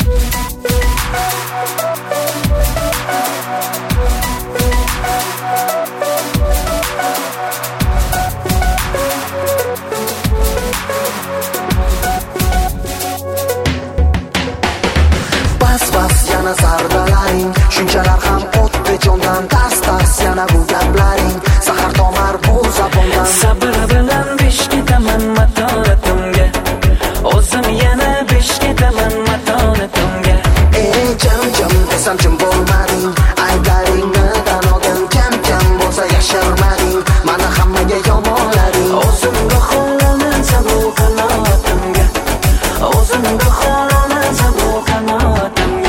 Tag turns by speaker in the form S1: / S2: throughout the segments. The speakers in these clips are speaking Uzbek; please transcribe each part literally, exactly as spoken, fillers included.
S1: Zardalaring shunchalar ham o'tdi jondan, tars tars yana bu gaplaring sahar tomar bu zabondan.
S2: Sabr bilan besh ketaman matonatimga, o'zim yana besh ketaman matonatimga.
S1: Ey jam jam desam jim bo'lmading, ayblaringni tan olgin, kam kam bo'lsa yashirmading, mana hammaga yomonlaring.
S2: O'zimga xohlansam bu qanotimga, o'zimga xohlansam bu qanotimga.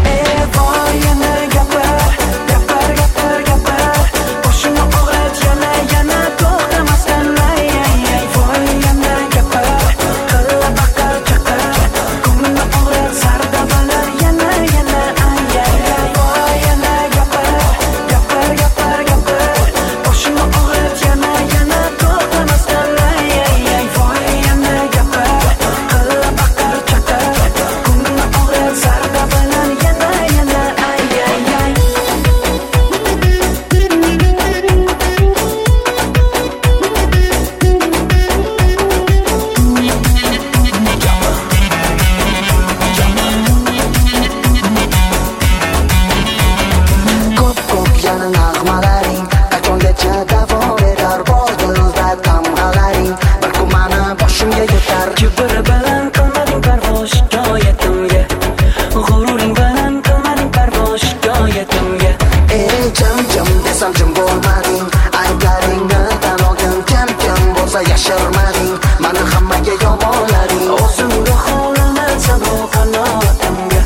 S2: Kibr bilan qilmading parvo shikoyatimga, g'ururing bilan qilmading parvo shikoyatimga.
S1: Ey jam jam desam jim bo'lmading, ayblaringni tan olgin, kam kam bo'lsa yashirmading, mana hammaga yomonlaring.
S2: O'zimga xohlansam bu qanotimga,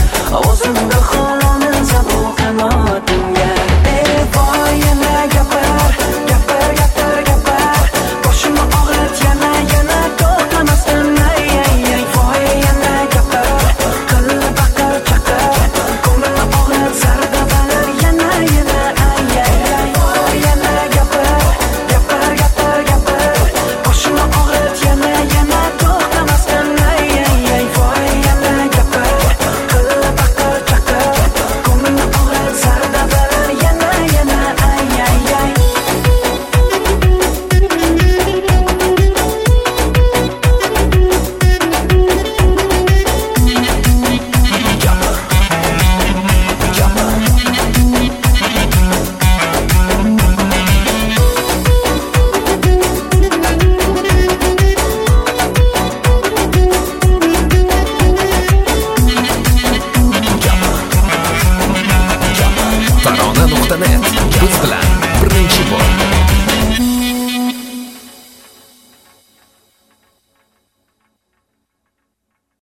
S2: o'zimga xohlansam bu qanotimga. Ey voy yana gapir, gapir, gapir, gapir, boshimni og'rit yana yana to'xtamasdan. Ay ay ay voy yana gapir, qilib baqir chaqir, ko'nglimni og'rit zardabalar yana yana. Ay ay ay voy yana gapir, gapir, gapir, gapir, boshimni og'rit yana yana to'xtamasdan. Ay ay ay voy yana gapir, qilib baqir chaqir, ko'nglimni og'rit zardabalar yana yana. Ay ay ay
S3: tarona nuqta net biz bilan